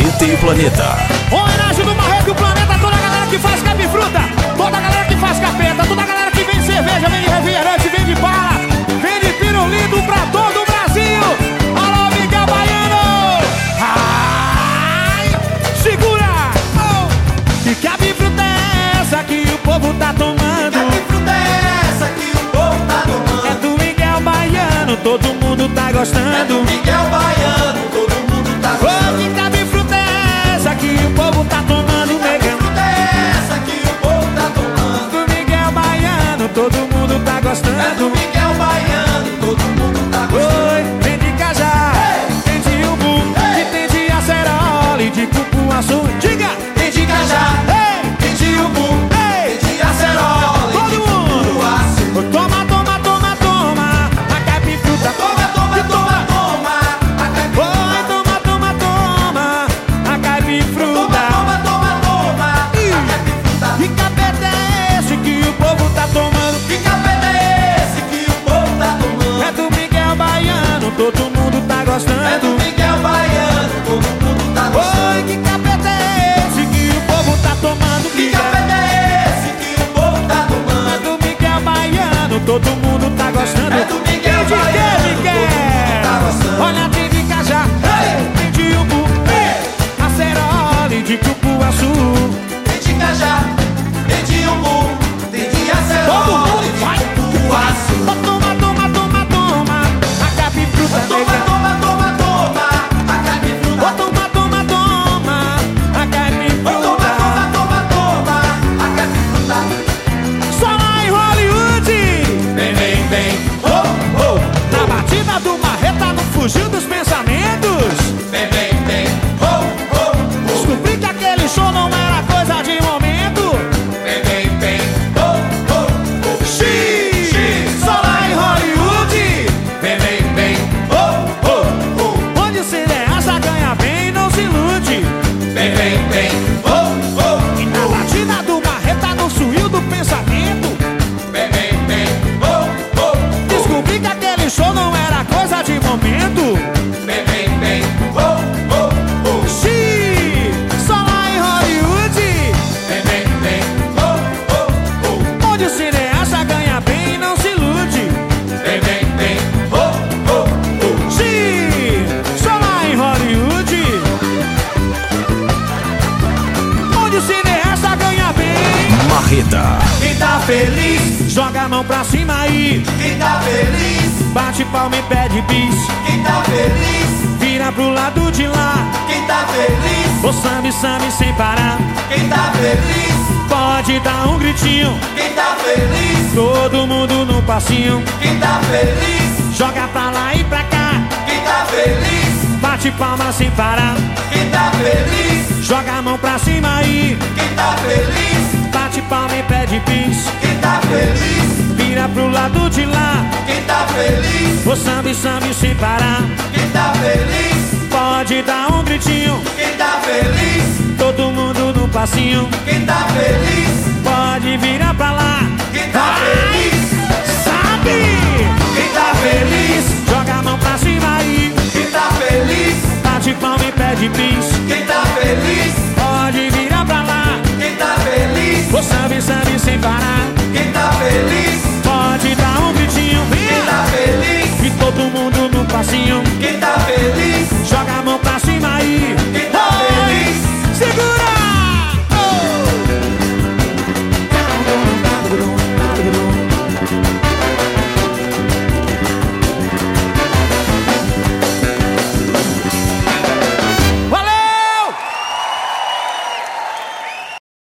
Marreta e Planeta. Homenagem do Marreta e o Planeta, toda a galera que faz capifruta, toda a galera que faz capeta, toda a galera que vende cerveja, vende refrigerante, vende bala, vende pirulito pra todo o Brasil. Alô, Miguel Baiano! Ai, segura! Oh. Que capifruta é essa que o povo tá tomando? Que capifruta é essa que o povo tá tomando? É do Miguel Baiano, todo mundo tá gostando. É do Miguel Baiano, todo mundo tá Oh, gostando. que capifruta é essa que o povo tá tomando? Que capifruta é essa que o povo tá tomando? Do Miguel Baiano, todo mundo tá gostando. É do Miguel Baiano, todo mundo tá gostando. Oi, tem de cajá, tem de umbu, e tem de acerola e de cupuaçu. Diga! Tem de cajá, tem de umbu, tem de acerola e de Todo mundo! cupuaçu. Toma, toma, toma, toma, a capifruta. Toma, toma, toma, toma, a capifruta. Oi, toma, toma, toma, a capifruta. Toma, toma, toma, a capifruta. Que capeta é esse que o povo tá tomando? Que capeta é esse que o povo tá tomando? É do Miguel Baiano, todo mundo tá gostando. É do Miguel Baiano, todo mundo tá gostando. Oi, que capeta é esse que o povo tá tomando? Que capeta é esse que o povo tá É tomando? do Miguel Baiano, todo mundo tá gostando. É do Miguel Tem de quê, Baiano, Miguel? todo mundo tá gostando. Olha, tem de cajá, tem de umbu, acerola e de cupuaçu. Tem de cajá, tem de umbu, tem de Todo acerola mundo e de vai. cupuaçu. Oh, toma, toma, toma, toma, a capifruta, Toma, nega. toma, toma, toma, a Oh, capifruta. toma, toma, toma, a capifruta. Toma, toma, toma, toma, a capifruta. Só lá em Hollywood, Vem, vem, vem, oh, oh. na batida do Marreta, não fugiu dos pensamentos. Vem, vem, vem, oh, oh, Descobri que aquele show não era coisa de momento. oh. Vem, vem, vem, oh, oh, oh. Xiii, só lá em Hollywood, Vem, vem, vem, oh, oh, oh. onde o cineasta ganha bem e não se ilude. Vem, vem, vem, oh, oh, E na batida do Marreta, não suiu do pensamento. vem, vem, vem, oh, oh, Descobri que aquele show não era coisa de momento. vem, vem, vem, oh, oh, oh. Xiii, só lá em Hollywood, Vem, vem, vem, oh, oh, oh. onde o cineasta ganha bem e não se ilude. Vem, vem, vem, oh, oh, oh. Xiii, só lá em Hollywood, onde o cineasta ganha bem. Marreta. Quem tá feliz, Joga a mão pra cima aí, quem tá feliz, bate palma e pede bis. quem tá feliz, Vira pro lado de lá, quem tá feliz, ô sambe, sambe sem parar. quem tá feliz, Pode dar um gritinho, quem tá feliz, todo mundo no passinho. quem tá feliz, Joga pra lá e pra cá, quem tá feliz, bate palma sem parar. quem tá feliz, Joga a mão pra cima aí, quem tá feliz, bate palma e pede bis. quem tá feliz, Vira pro lado de lá, quem tá feliz, ô sambe, sambe sem parar. quem tá feliz, Pode dar um gritinho, quem tá feliz, todo mundo no passinho. quem tá feliz, Pode virar pra lá, quem tá feliz,